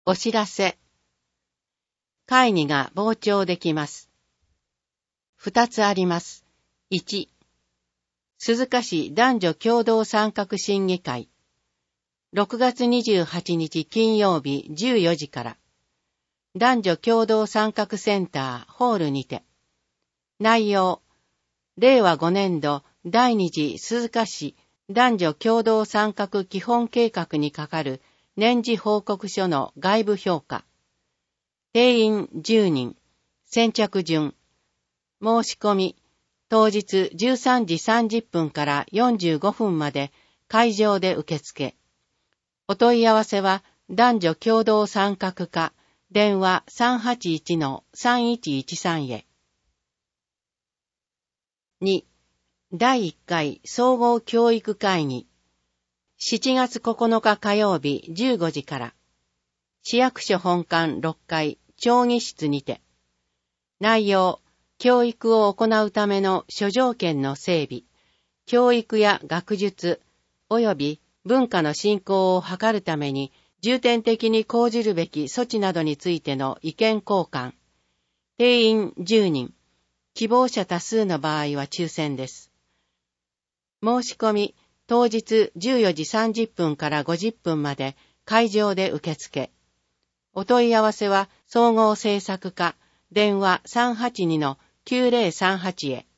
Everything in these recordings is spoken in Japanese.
お知らせ。会議が傍聴できます。2つあります。1、鈴鹿市男女共同参画審議会。6月28日金曜日14時から。男女共同参画センターホールにて。内容、令和5年度第2次鈴鹿市男女共同参画基本計画にかかる年次報告書の外部評価。定員10人。先着順。申し込み。当日13時30分から45分まで会場で受付。お問い合わせは男女共同参画課電話 381-3113 へ。2、第1回総合教育会議。7月9日火曜日15時から。市役所本館6階町議室にて。内容、教育を行うための諸条件の整備、教育や学術、及び文化の振興を図るために重点的に講じるべき措置などについての意見交換。定員10人。希望者多数の場合は抽選です。申し込み、当日14時30分から50分まで会場で受付。お問い合わせは総合政策課電話 382-9038 へ。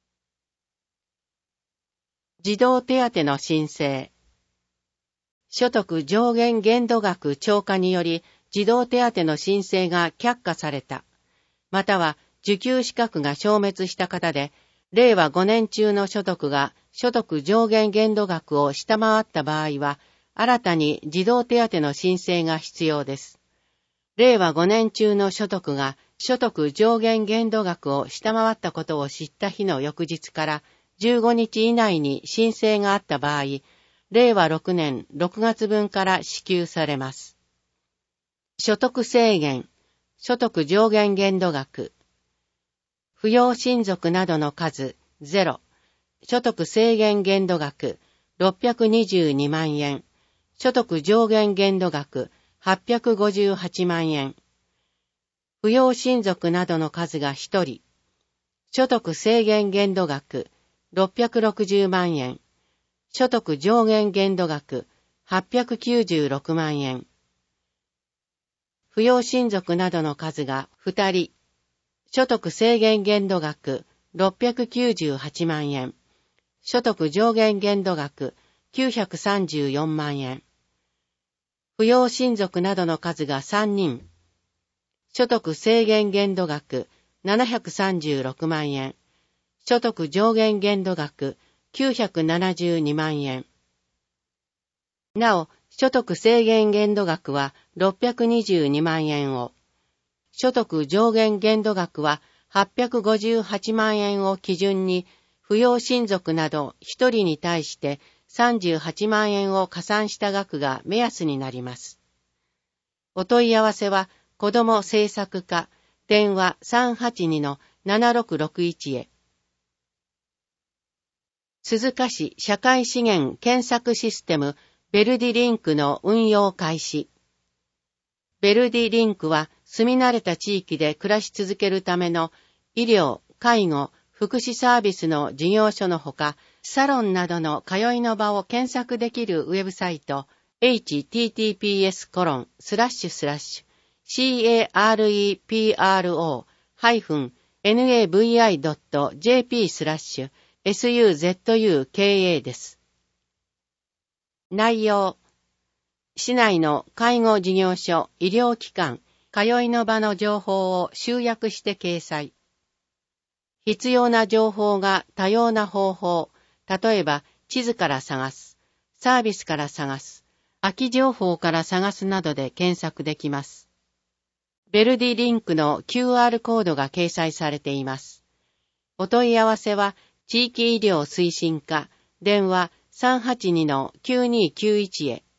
児童手当の申請。所得上限限度額超過により児童手当の申請が却下された。または受給資格が消滅した方で、令和5年中の所得が所得上限限度額を下回った場合は、新たに児童手当の申請が必要です。令和5年中の所得が所得上限限度額を下回ったことを知った日の翌日から15日以内に申請があった場合、令和6年6月分から支給されます。所得制限、所得上限限度額、扶養親族などの数0、所得制限限度額622万円、所得上限限度額858万円。扶養親族などの数が1人。所得制限限度額660万円。所得上限限度額896万円。扶養親族などの数が2人。所得制限限度額698万円。所得上限限度額934万円。扶養親族などの数が3人。所得制限限度額736万円。所得上限限度額972万円。なお、所得制限限度額は622万円を、所得上限限度額は858万円を基準に、扶養親族など1人に対して38万円を加算した額が目安になります。お問い合わせは、子ども政策課電話 382-7661 へ。鈴鹿市社会資源検索システムベルディリンクの運用開始。ベルディリンクは住み慣れた地域で暮らし続けるための医療、介護、福祉サービスの事業所のほか、サロンなどの通いの場を検索できるウェブサイト https://carepro-navi.jp/suzuka です。内容、市内の介護事業所、医療機関、通いの場の情報を集約して掲載。必要な情報が多様な方法、例えば地図から探す、サービスから探す、空き情報から探すなどで検索できます。ベルディリンクの QR コードが掲載されています。お問い合わせは地域医療推進課電話 382-9291 へ。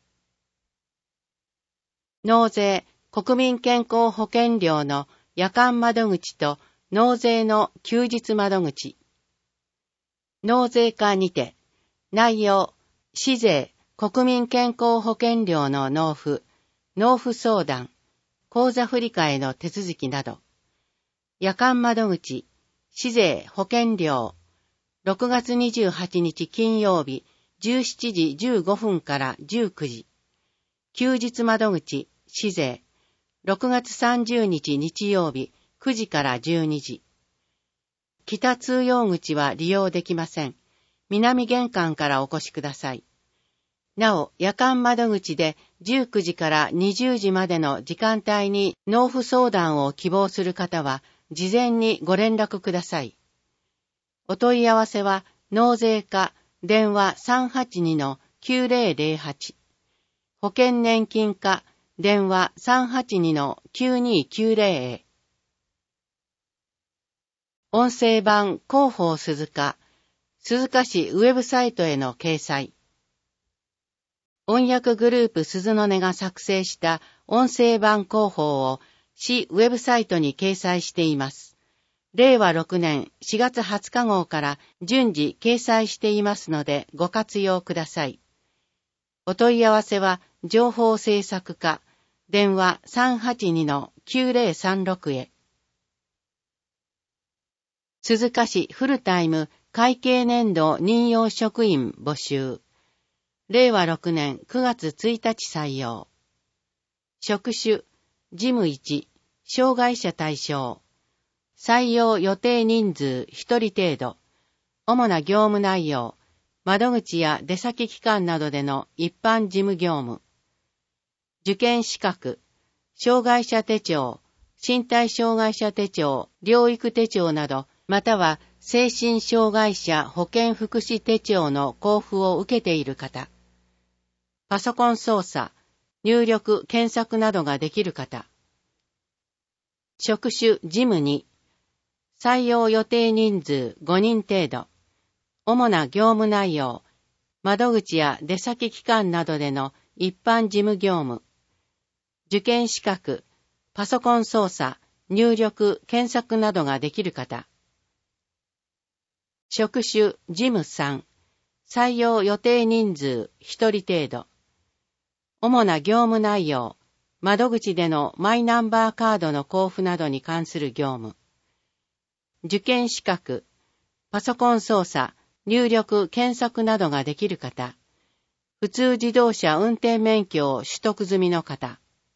納税、国民健康保険料の夜間窓口と納税の休日窓口。納税課にて、内容、市税、国民健康保険料の納付、 納付相談、口座振替の手続きなど、夜間窓口、市税保険料、6月28日金曜日17時15分から19時、休日窓口、市税、6月30日日曜日9時から12時。北通用口は利用できません。南玄関からお越しください。なお、夜間窓口で19時から20時までの時間帯に納付相談を希望する方は、事前にご連絡ください。お問い合わせは、納税課、電話 382-9008、保険年金課、電話 382-9290 へ。音声版広報鈴鹿、鈴鹿市ウェブサイトへの掲載。音訳グループ鈴の音が作成した音声版広報を市ウェブサイトに掲載しています。令和6年4月20日号から順次掲載していますのでご活用ください。お問い合わせは情報制作課、電話 382-9036 へ。鈴鹿市フルタイム会計年度任用職員募集。令和6年9月1日採用。職種、事務1、障害者対象。採用予定人数1人程度。主な業務内容、窓口や出先機関などでの一般事務業務。受験資格、障害者手帳、身体障害者手帳、療育手帳など、または精神障害者保健福祉手帳の交付を受けている方。パソコン操作、入力、検索などができる方。職種、事務2。採用予定人数5人程度。主な業務内容、窓口や出先機関などでの一般事務業務。受験資格、パソコン操作、入力、検索などができる方。職種、事務3。採用予定人数1人程度。主な業務内容、窓口でのマイナンバーカードの交付などに関する業務。受験資格、パソコン操作、入力、検索などができる方。普通自動車運転免許を取得済みの方。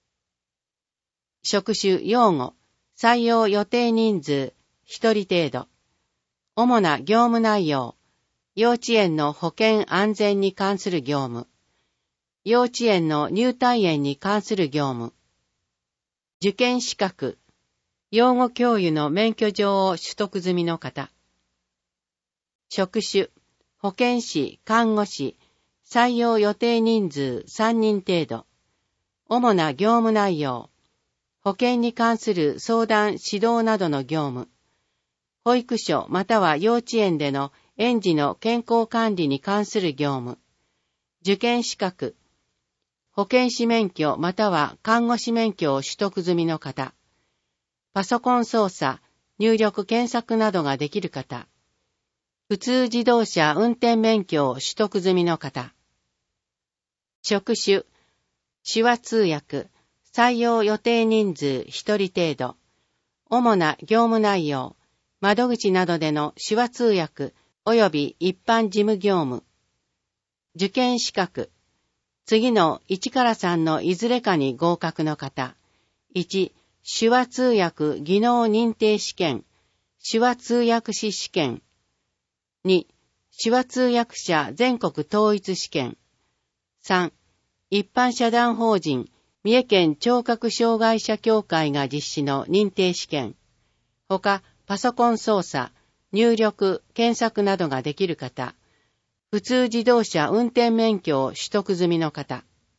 職種、用語、採用予定人数1人程度。主な業務内容、幼稚園の保健安全に関する業務。幼稚園の入退園に関する業務。受験資格、養護教諭の免許状を取得済みの方。職種、保健師、看護師、採用予定人数3人程度。主な業務内容、保健に関する相談・指導などの業務。保育所または幼稚園での園児の健康管理に関する業務。受験資格、保健師免許または看護師免許を取得済みの方。パソコン操作、入力検索などができる方。普通自動車運転免許を取得済みの方。職種、手話通訳、採用予定人数1人程度。主な業務内容、窓口などでの手話通訳及び一般事務業務。受験資格、次の1から3のいずれかに合格の方。1、手話通訳技能認定試験、手話通訳士試験。2、手話通訳者全国統一試験。3、一般社団法人三重県聴覚障害者協会が実施の認定試験。ほか、パソコン操作、入力、検索などができる方。普通自動車運転免許を取得済みの方。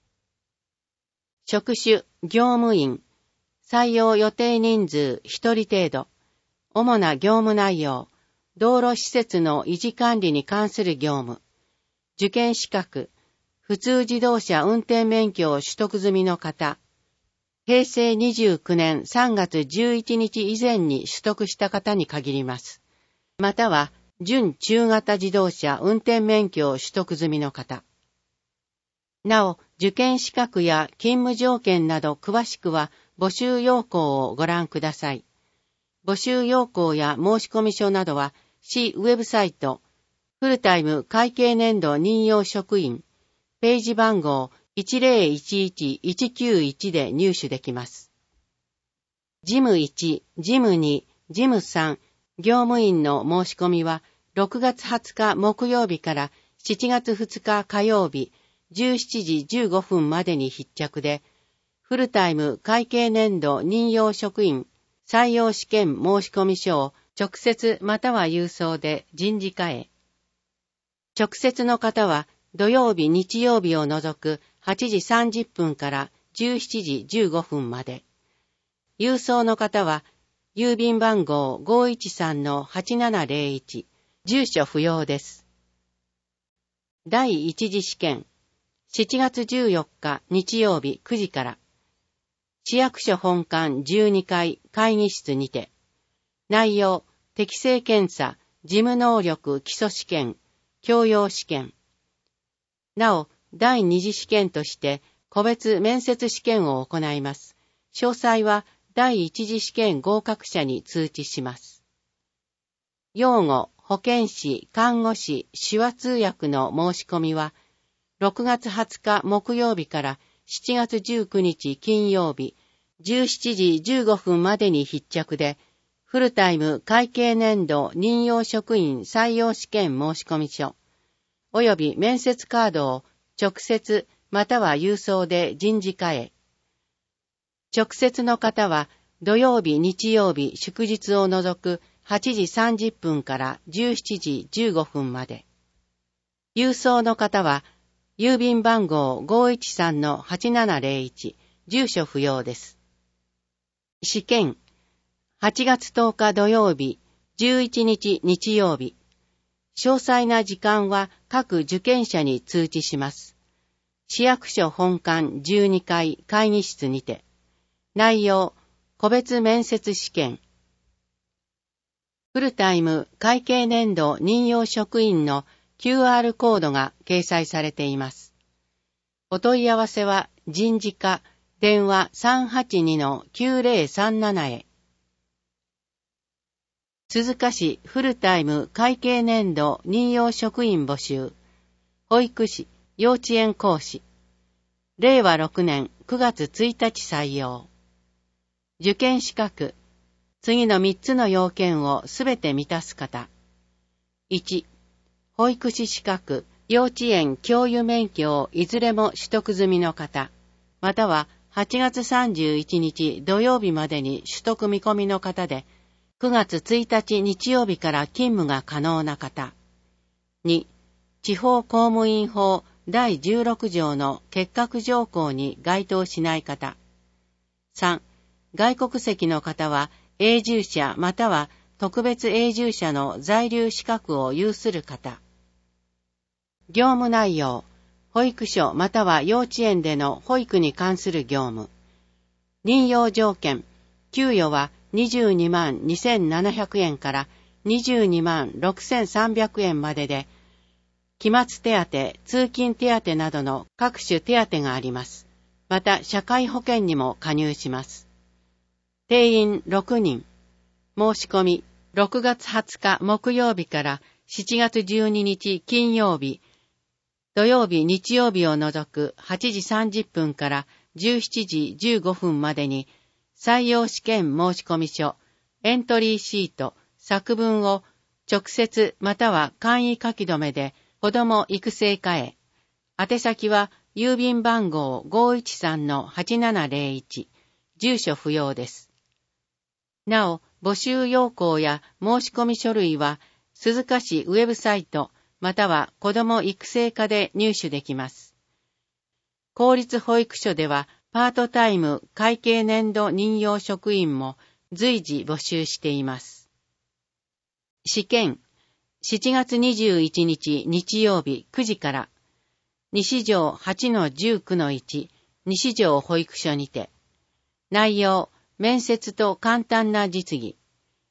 職種、業務員。採用予定人数1人程度。主な業務内容。道路施設の維持管理に関する業務。受験資格。普通自動車運転免許を取得済みの方。平成29年3月11日以前に取得した方に限ります。または、準中型自動車運転免許を取得済みの方。 なお、受験資格や勤務条件など詳しくは募集要項をご覧ください。募集要項や申込書などは市ウェブサイトフルタイム会計年度任用職員ページ番号 1011191 で入手できます。事務1、事務2、事務3、業務員の申し込みは6月20日木曜日から7月2日火曜日17時15分までに必着で、フルタイム会計年度任用職員採用試験申込書を直接または郵送で人事課へ。直接の方は土曜日日曜日を除く8時30分から17時15分まで。郵送の方は郵便番号 513-8701 住所不要です。第一次試験7月14日日曜日9時から市役所本館12階会議室にて内容適正検査事務能力基礎試験教養試験なお第二次試験として個別面接試験を行います。詳細は第一次試験合格者に通知します。養護、保健師、看護師、手話通訳の申し込みは、6月20日木曜日から7月19日金曜日、17時15分までに必着で、フルタイム会計年度任用職員採用試験申込書、および面接カードを直接または郵送で人事課へ。直接の方は土曜日日曜日祝日を除く8時30分から17時15分まで。郵送の方は郵便番号 513-8701 住所不要です。試験8月10日土曜日11日日曜日。詳細な時間は各受験者に通知します。市役所本館12階会議室にて。内容、個別面接試験。フルタイム会計年度任用職員の QR コードが掲載されています。お問い合わせは人事課電話 382-9037 へ。鈴鹿市フルタイム会計年度任用職員募集。保育士、幼稚園講師。令和6年9月1日採用。受験資格。次の3つの要件をすべて満たす方。1、保育士資格、幼稚園教諭免許をいずれも取得済みの方、または8月31日土曜日までに取得見込みの方で、9月1日日曜日から勤務が可能な方。2、地方公務員法第16条の欠格条項に該当しない方。3、外国籍の方は永住者または特別永住者の在留資格を有する方。業務内容、保育所または幼稚園での保育に関する業務。任用条件、給与は22万2700円から22万6300円までで、期末手当、通勤手当などの各種手当があります。また社会保険にも加入します。定員6人。申し込み、6月20日木曜日から7月12日金曜日、土曜日日曜日を除く8時30分から17時15分までに、採用試験申込書、エントリーシート、作文を直接または簡易書き留めで子ども育成課へ。宛先は郵便番号 513-8701 住所不要です。なお、募集要項や申込書類は鈴鹿市ウェブサイトまたは子ども育成課で入手できます。公立保育所ではパートタイム会計年度任用職員も随時募集しています。試験、7月21日日曜日9時から西条 8-19-1 西条保育所にて。内容、面接と簡単な実技。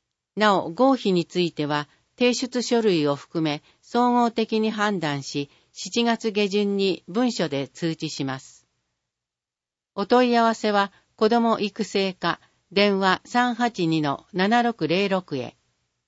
なお、合否については提出書類を含め総合的に判断し、 7月下旬に文書で通知します。お問い合わせは子ども育成課電話 382-7606 へ。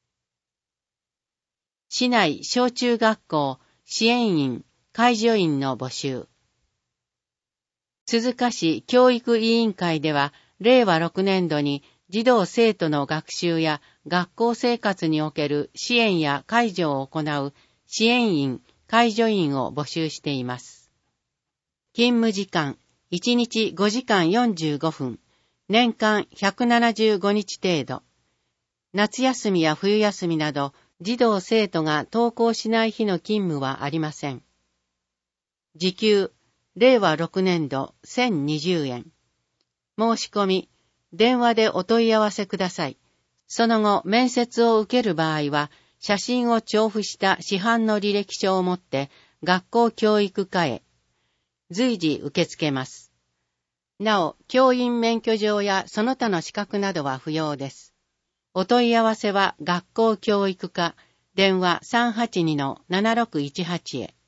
市内小中学校支援員、介助員の募集。鈴鹿市教育委員会では、令和6年度に児童生徒の学習や学校生活における支援や介助を行う支援員、介助員を募集しています。勤務時間、1日5時間45分、年間175日程度。夏休みや冬休みなど、児童生徒が登校しない日の勤務はありません。時給、令和6年度1020円。申し込み、電話でお問い合わせください。その後、面接を受ける場合は、写真を調布した市販の履歴書を持って学校教育課へ随時受け付けます。なお、教員免許状やその他の資格などは不要です。お問い合わせは学校教育課電話 382-7618 へ。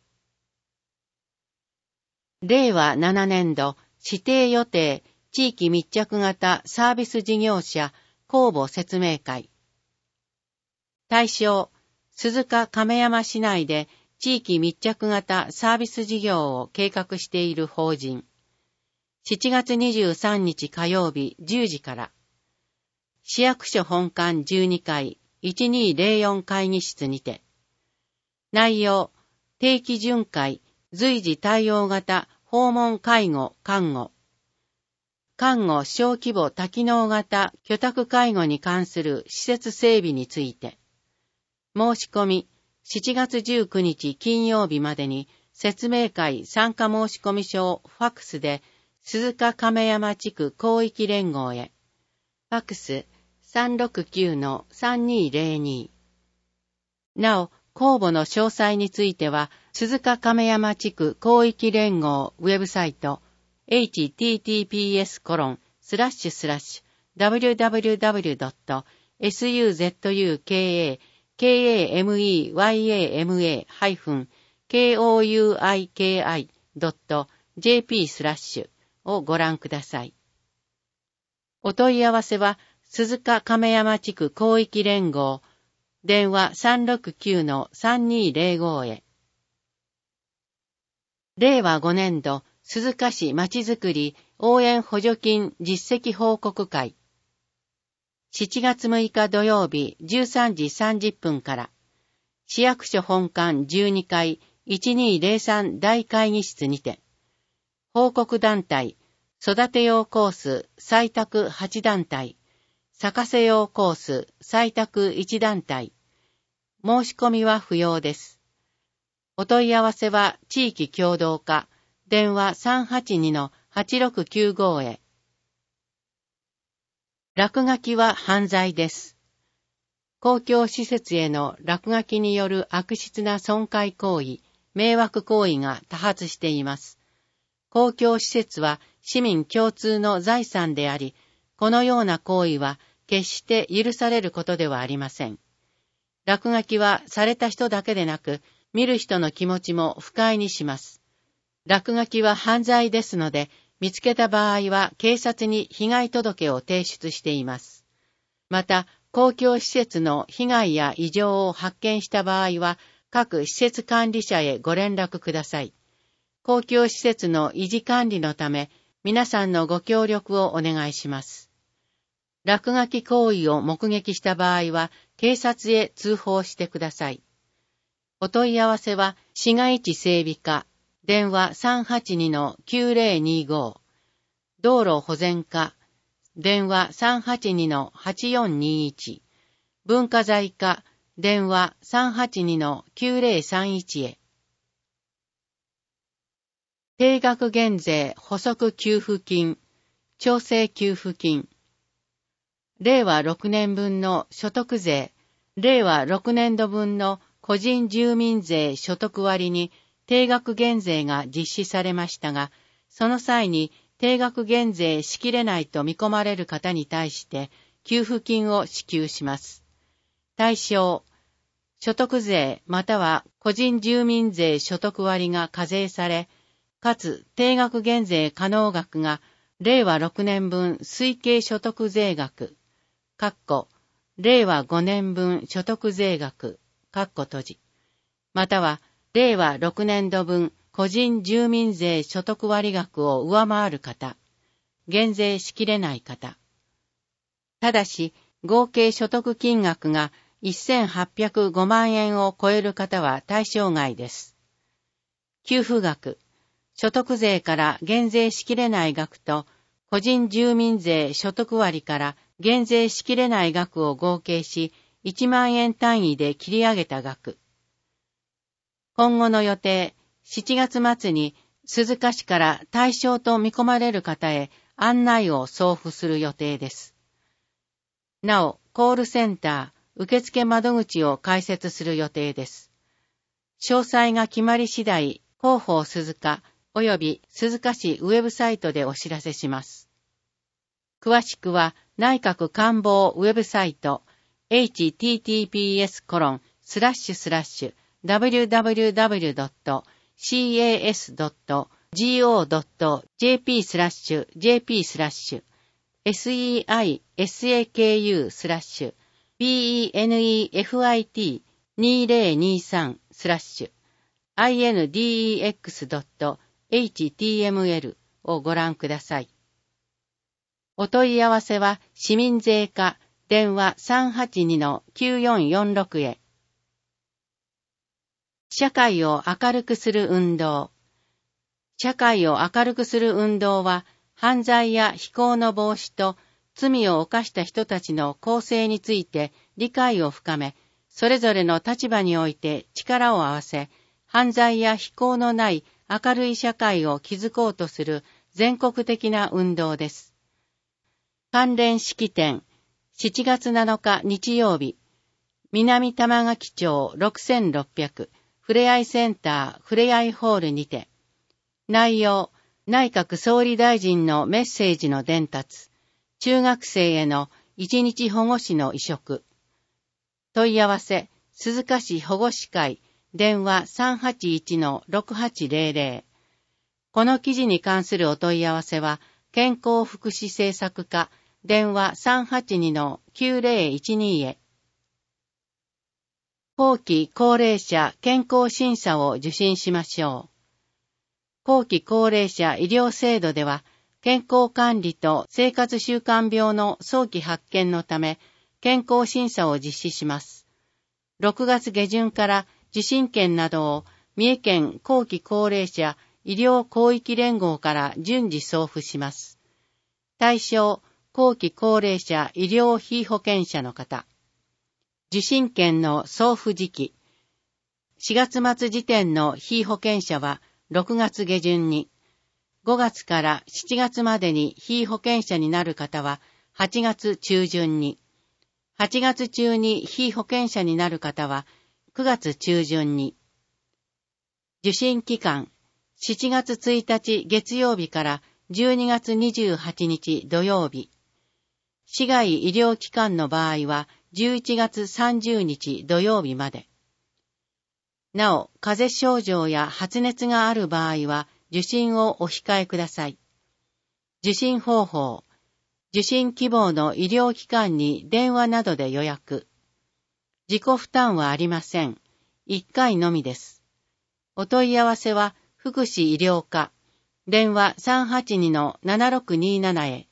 令和7年度指定予定地域密着型サービス事業者公募説明会。対象、鈴鹿亀山市内で地域密着型サービス事業を計画している法人。7月23日火曜日10時から。市役所本館12階1204会議室にて。内容、定期巡回、随時対応型訪問介護・看護。看護小規模多機能型居宅介護に関する施設整備について。申し込み、7月19日金曜日までに説明会参加申込書をファックスで鈴鹿亀山地区広域連合へ。ファックス 369-3202。なお、公募の詳細については、鈴鹿亀山地区広域連合ウェブサイト https://www.suzuka-kameiki.jp/ をご覧ください。お問い合わせは、鈴鹿亀山地区広域連合電話 369-3205 へ。令和5年度鈴鹿市まちづくり応援補助金実績報告会。7月6日土曜日13時30分から、市役所本館12階1203大会議室にて、報告団体、育て用コース採択8団体、咲かせ用コース採択1団体。申し込みは不要です。お問い合わせは地域協同課電話 382-8695 へ。落書きは犯罪です。公共施設への落書きによる悪質な損壊行為、迷惑行為が多発しています。公共施設は市民共通の財産であり、このような行為は決して許されることではありません。落書きはされた人だけでなく、見る人の気持ちも不快にします。落書きは犯罪ですので、見つけた場合は警察に被害届を提出しています。また、公共施設の被害や異常を発見した場合は、各施設管理者へご連絡ください。公共施設の維持管理のため、皆さんのご協力をお願いします。落書き行為を目撃した場合は、警察へ通報してください。お問い合わせは、市街地整備課、電話 382-9025、道路保全課、電話 382-8421、文化財課、電話 382-9031 へ。定額減税補足給付金、調整給付金。令和6年分の所得税、令和6年度分の個人住民税所得割に定額減税が実施されましたが、その際に定額減税しきれないと見込まれる方に対して給付金を支給します。対象、所得税または個人住民税所得割が課税され、かつ定額減税可能額が令和6年分推計所得税額、令和5年分所得税額、または令和6年度分個人住民税所得割額を上回る方、減税しきれない方。ただし、合計所得金額が1805万円を超える方は対象外です。給付額、所得税から減税しきれない額と、個人住民税所得割から減税しきれない額を合計し、1万円単位で切り上げた額。今後の予定、7月末に鈴鹿市から対象と見込まれる方へ案内を送付する予定です。なお、コールセンター、受付窓口を開設する予定です。詳細が決まり次第、広報鈴鹿及び鈴鹿市ウェブサイトでお知らせします。詳しくは内閣官房ウェブサイト https://www.seisdp/benefit2023/index.html をご覧ください。お問い合わせは市民税課電話 382-9446 へ。社会を明るくする運動。社会を明るくする運動は、犯罪や非行の防止と罪を犯した人たちの更生について理解を深め、それぞれの立場において力を合わせ、犯罪や非行のない明るい社会を築こうとする全国的な運動です。関連式典、7月7日日曜日、南玉垣町6600ふれあいセンターふれあいホールにて、内容、内閣総理大臣のメッセージの伝達、中学生への一日保護司の委嘱。問い合わせ、鈴鹿市保護司会、電話 381-6800。この記事に関するお問い合わせは、健康福祉政策課、電話 382-9012 へ。後期高齢者健康審査を受診しましょう。後期高齢者医療制度では、健康管理と生活習慣病の早期発見のため、健康審査を実施します。6月下旬から受診券などを三重県後期高齢者医療広域連合から順次送付します。対象、後期高齢者医療被保険者の方。受診券の送付時期。4月末時点の被保険者は6月下旬に、5月から7月までに被保険者になる方は8月中旬に、8月中に被保険者になる方は9月中旬に。受診期間、7月1日月曜日から12月28日土曜日。市外医療機関の場合は11月30日土曜日まで。なお、風邪症状や発熱がある場合は受診をお控えください。受診方法。受診希望の医療機関に電話などで予約。自己負担はありません。1回のみです。お問い合わせは福祉医療課。電話 382-7627 へ。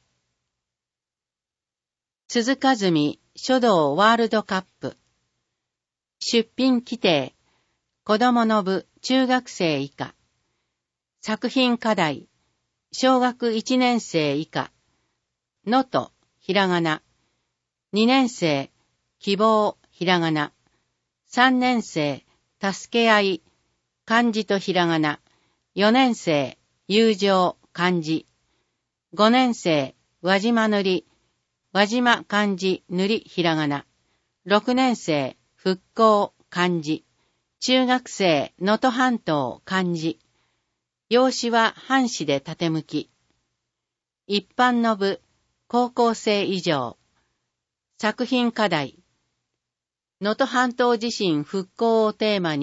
鈴鹿住書道ワールドカップ。出品規定。子供の部中学生以下。作品課題。小学1年生以下。のと、ひらがな。2年生、希望、ひらがな。3年生、助け合い、漢字とひらがな。4年生、友情、漢字。5年生、輪島塗り、輪島漢字塗りひらがな。6年生、復興、漢字。中学生、能登半島、漢字。用紙は半紙で縦向き。一般の部、高校生以上。作品課題。能登半島地震復興をテーマに、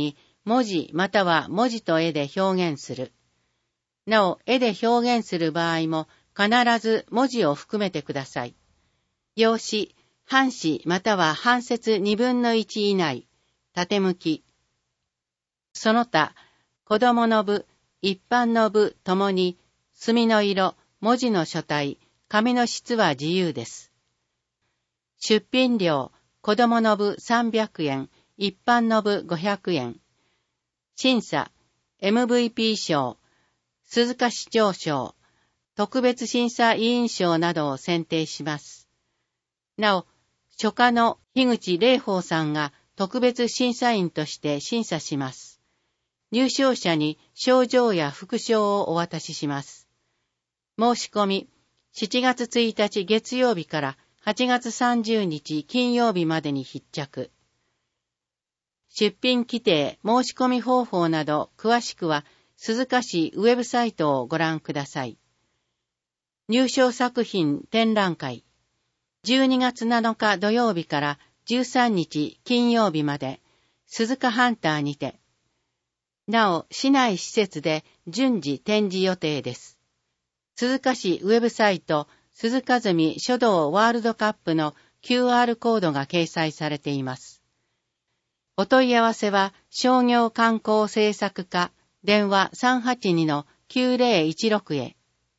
文字または文字と絵で表現する。なお、絵で表現する場合も必ず文字を含めてください。用紙、半紙または半節2分の1以内、縦向き。その他、子供の部、一般の部ともに、墨の色、文字の書体、紙の質は自由です。出品料、子供の部300円、一般の部500円。審査、MVP 賞、鈴鹿市長賞、特別審査委員賞などを選定します。なお、書家の樋口霊宝さんが特別審査員として審査します。入賞者に賞状や副賞をお渡しします。申し込み、7月1日月曜日から8月30日金曜日までに必着。出品規定、申し込み方法など詳しくは鈴鹿市ウェブサイトをご覧ください。入賞作品展覧会。12月7日土曜日から13日金曜日まで、鈴鹿ハンターにて。なお、市内施設で順次展示予定です。鈴鹿市ウェブサイト、鈴鹿住書道ワールドカップの QR コードが掲載されています。お問い合わせは、商業観光政策課、電話 382-9016 へ。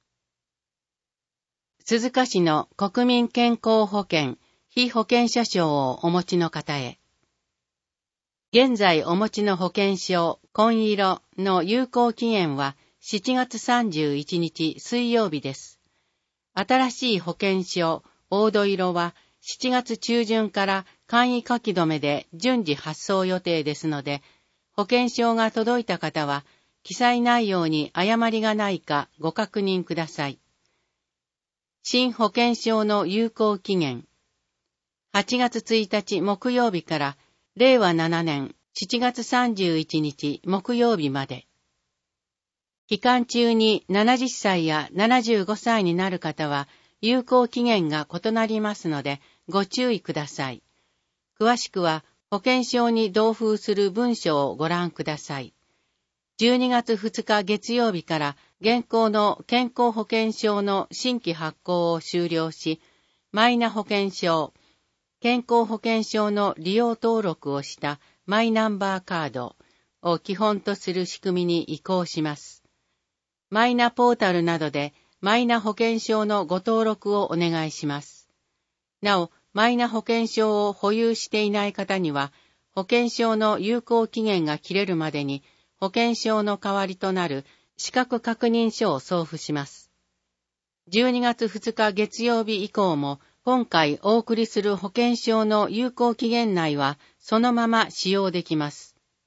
鈴鹿市の国民健康保険、被保険者証をお持ちの方へ。現在お持ちの保険証、紺色の有効期限は7月31日水曜日です。新しい保険証、黄土色は7月中旬から簡易書き留めで順次発送予定ですので、保険証が届いた方は、記載内容に誤りがないかご確認ください。新保険証の有効期限。8月1日木曜日から令和7年7月31日木曜日まで。期間中に70歳や75歳になる方は有効期限が異なりますのでご注意ください。詳しくは保険証に同封する文書をご覧ください。12月2日月曜日から現行の健康保険証の新規発行を終了し、マイナ保険証、健康保険証の利用登録をしたマイナンバーカードを基本とする仕組みに移行します。マイナポータルなどでマイナ保険証のご登録をお願いします。なお、マイナ保険証を保有していない方には、保険証の有効期限が切れるまでに保険証の代わりとなる資格確認書を送付します。12月2日月曜日以降も、今回お送りする保険証の有効期限内はそのまま使用できます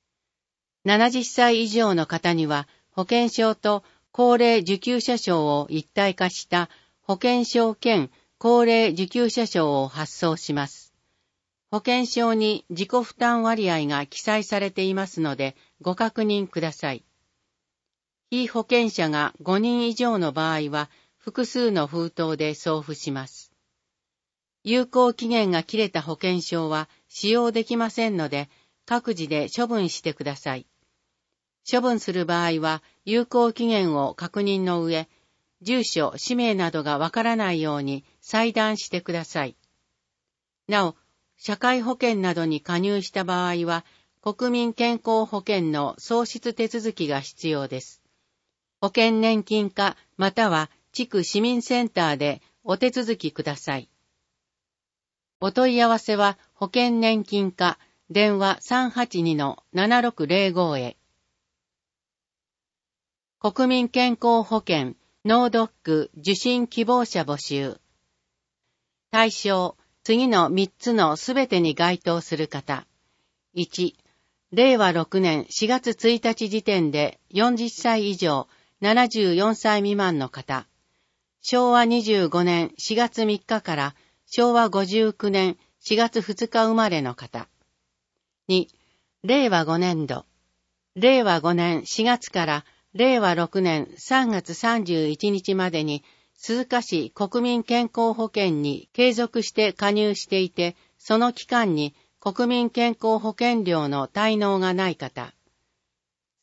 。70歳以上の方には保険証と高齢受給者証を一体化した保険証兼高齢受給者証を発送します。保険証に自己負担割合が記載されていますのでご確認ください。被保険者が5人以上の場合は複数の封筒で送付します。有効期限が切れた保険証は使用できませんので、各自で処分してください。処分する場合は、有効期限を確認の上、住所、氏名などがわからないように裁断してください。なお、社会保険などに加入した場合は、国民健康保険の創出手続きが必要です。保険年金課または地区市民センターでお手続きください。お問い合わせは保険年金課電話 382-7605 へ。国民健康保険ノードック受診希望者募集。対象、次の3つのすべてに該当する方。1、令和6年4月1日時点で40歳以上74歳未満の方。昭和25年4月3日から昭和59年4月2日生まれの方。2、令和5年度。令和5年4月から令和6年3月31日までに鈴鹿市国民健康保険に継続して加入していて、その期間に国民健康保険料の滞納がない方。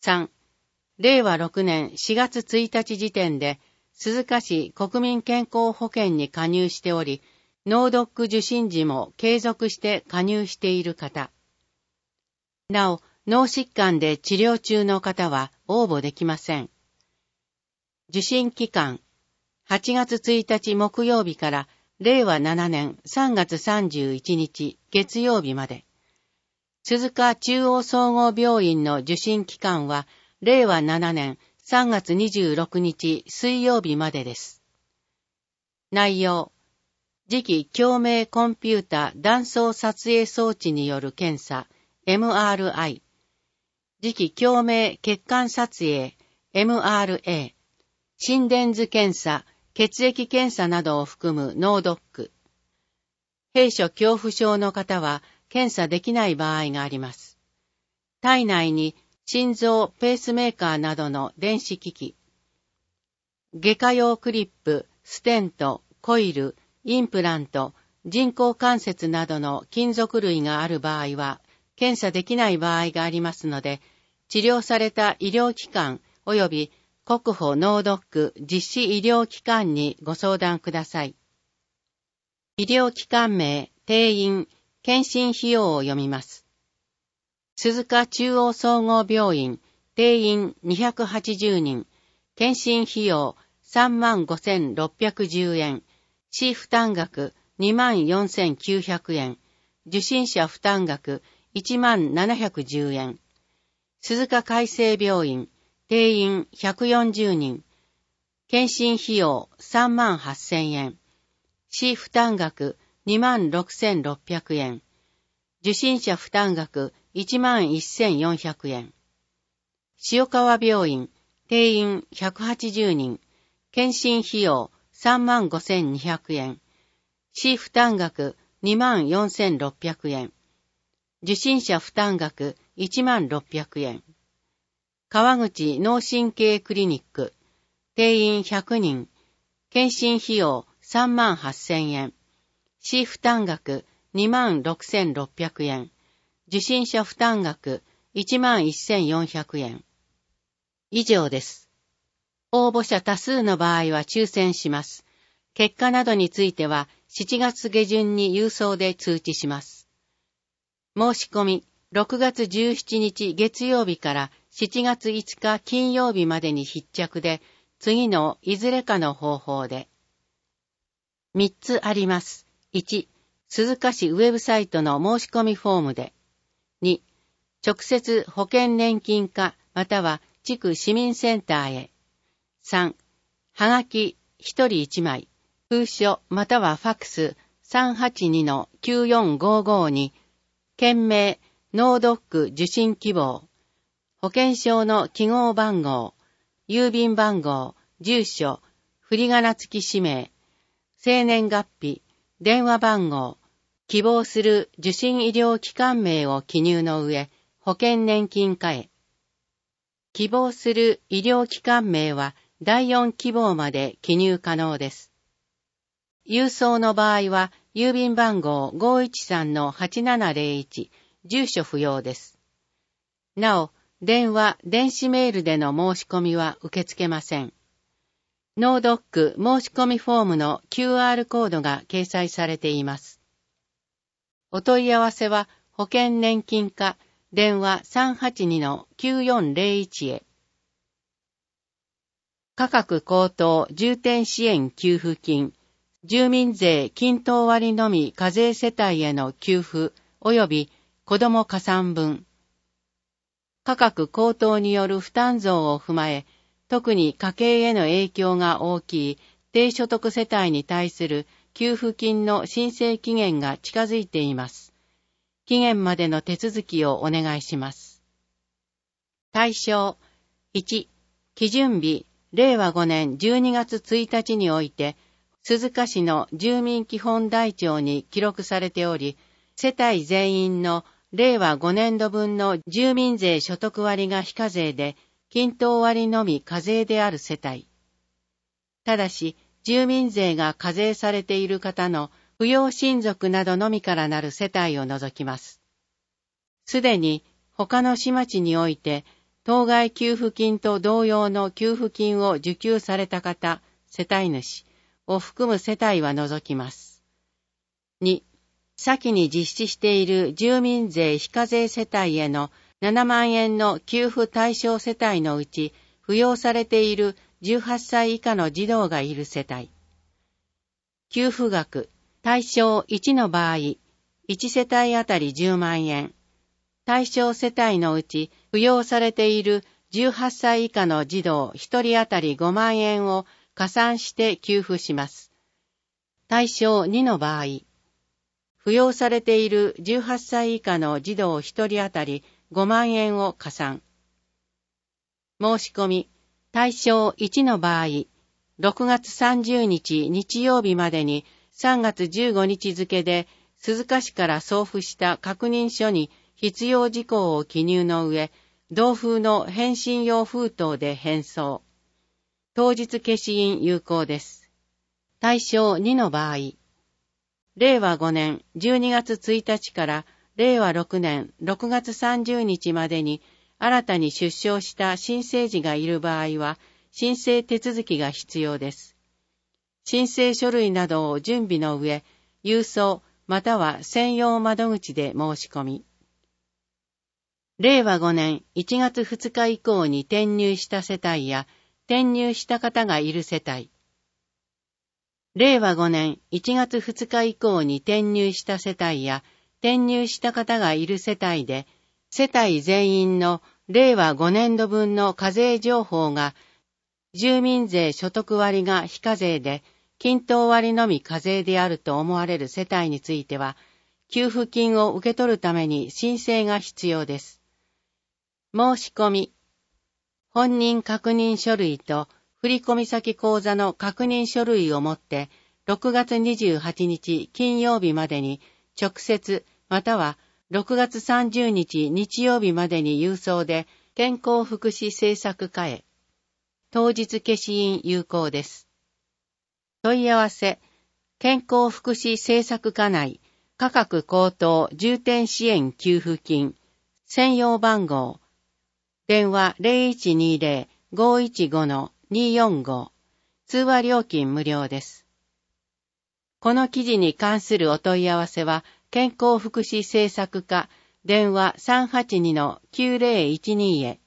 3、令和6年4月1日時点で、鈴鹿市国民健康保険に加入しており、脳ドック受診時も継続して加入している方。なお、脳疾患で治療中の方は応募できません。受診期間、8月1日木曜日から令和7年3月31日月曜日まで。鈴鹿中央総合病院の受診期間は令和7年3月26日水曜日までです。内容、磁気共鳴コンピュータ断層撮影装置による検査 MRI、磁気共鳴血管撮影 MRA、心電図検査、血液検査などを含む脳ドック。閉所恐怖症の方は検査できない場合があります。体内に心臓ペースメーカーなどの電子機器、外科用クリップ、ステント、コイル、インプラント、人工関節などの金属類がある場合は、検査できない場合がありますので、治療された医療機関及び国保脳ドック実施医療機関にご相談ください。医療機関名、定員、検診費用を読みます。鈴鹿中央総合病院、定員280人、検診費用35,610円、市負担額24,900円、受診者負担額1710円。鈴鹿海生病院、定員140人、検診費用38,000円、市負担額26,600円、受診者負担額11,400円。塩川病院、定員180人、検診費用35,200円、市負担額24,600円、受診者負担額16,000円。川口脳神経クリニック、定員100人、検診費用38,000円、市負担額26,600円、受診者負担額11,400円。以上です。応募者多数の場合は抽選します。結果などについては7月下旬に郵送で通知します。申し込み、6月17日月曜日から7月5日金曜日までに必着で、次のいずれかの方法で。3つあります。1、鈴鹿市ウェブサイトの申し込みフォームで。2、直接保険年金課または地区市民センターへ。3、はがき1人1枚、封書またはファックス 382-9455 に、件名、脳ドック受診希望、保険証の記号番号、郵便番号、住所、振り仮名付き氏名、生年月日、電話番号、希望する受診医療機関名を記入の上、保険年金課へ。希望する医療機関名は第4希望まで記入可能です。郵送の場合は、郵便番号 513-8701、住所不要です。なお、電話、電子メールでの申し込みは受け付けません。脳ドック申し込みフォームの QR コードが掲載されています。お問い合わせは保険年金課電話 382-9401 へ。価格高騰重点支援給付金、住民税均等割のみ課税世帯への給付及び子ども加算分。価格高騰による負担増を踏まえ、特に家計への影響が大きい低所得世帯に対する給付金の申請期限が近づいています。期限までの手続きをお願いします。対象1、基準日令和5年12月1日において、鈴鹿市の住民基本台帳に記録されており、世帯全員の令和5年度分の住民税所得割が非課税で、均等割のみ課税である世帯。ただし、住民税が課税されている方の扶養親族などのみからなる世帯を除きます。すでに他の市町において当該給付金と同様の給付金を受給された方、世帯主を含む世帯は除きます。2、先に実施している住民税非課税世帯への7万円の給付対象世帯のうち、扶養されている18歳以下の児童がいる世帯。給付額、対象1の場合、1世帯あたり10万円。対象世帯のうち、扶養されている18歳以下の児童1人あたり5万円を加算して給付します。対象2の場合、扶養されている18歳以下の児童1人あたり5万円を加算。申し込み、対象1の場合、6月30日日曜日までに3月15日付で鈴鹿市から送付した確認書に必要事項を記入の上、同封の返信用封筒で返送。当日消印有効です。対象2の場合、令和5年12月1日から令和6年6月30日までに新たに出生した新生児がいる場合は、申請手続きが必要です。申請書類などを準備の上、郵送または専用窓口で申し込み。令和5年1月2日以降に転入した世帯や転入した方がいる世帯。令和5年1月2日以降に転入した世帯や転入した方がいる世帯で、世帯全員の令和5年度分の課税情報が住民税所得割が非課税で、均等割のみ課税であると思われる世帯については、給付金を受け取るために申請が必要です。申し込み、本人確認書類と振込先口座の確認書類を持って、6月28日金曜日までに直接または6月30日日曜日までに郵送で健康福祉政策課へ。当日消印有効です。問い合わせ、健康福祉政策課内、価格高騰重点支援給付金、専用番号、電話 0120-515-245、通話料金無料です。この記事に関するお問い合わせは、健康福祉政策課、電話 382-9012 へ。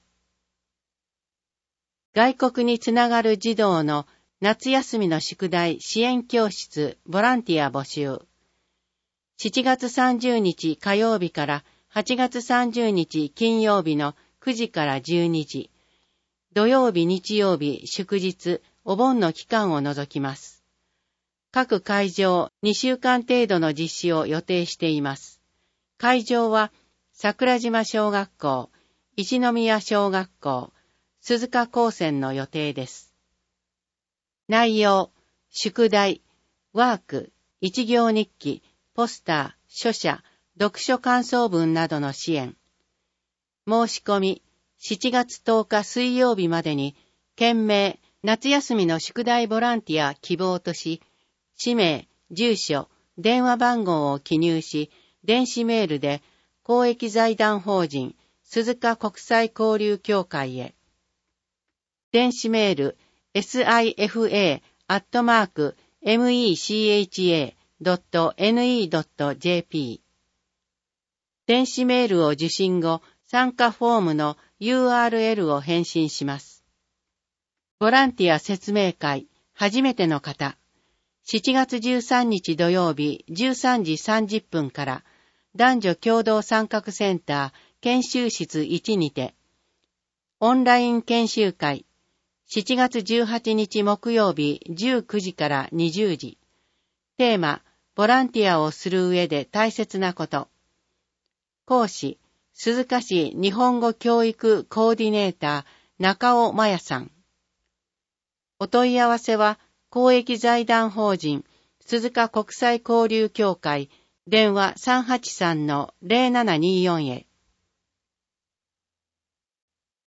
外国につながる児童の夏休みの宿題支援教室ボランティア募集。7月30日火曜日から8月30日金曜日の9時から12時。土曜日、日曜日、祝日、お盆の期間を除きます。各会場2週間程度の実施を予定しています。会場は桜島小学校、一宮小学校、鈴鹿高専の予定です。内容、宿題、ワーク、一行日記、ポスター、書写、読書感想文などの支援。申し込み、7月10日水曜日までに、件名、夏休みの宿題ボランティア希望とし、氏名、住所、電話番号を記入し、電子メールで、公益財団法人、鈴鹿国際交流協会へ。電子メール、sifa@mecha.ne.jp。電子メールを受信後、参加フォームの URL を返信します。ボランティア説明会、初めての方。7月13日土曜日13時30分から、男女共同参画センター研修室1にて、オンライン研修会、7月18日木曜日19時から20時。テーマ、ボランティアをする上で大切なこと。講師、鈴鹿市日本語教育コーディネーター中尾真也さん。お問い合わせは、公益財団法人鈴鹿国際交流協会電話 383-0724 へ。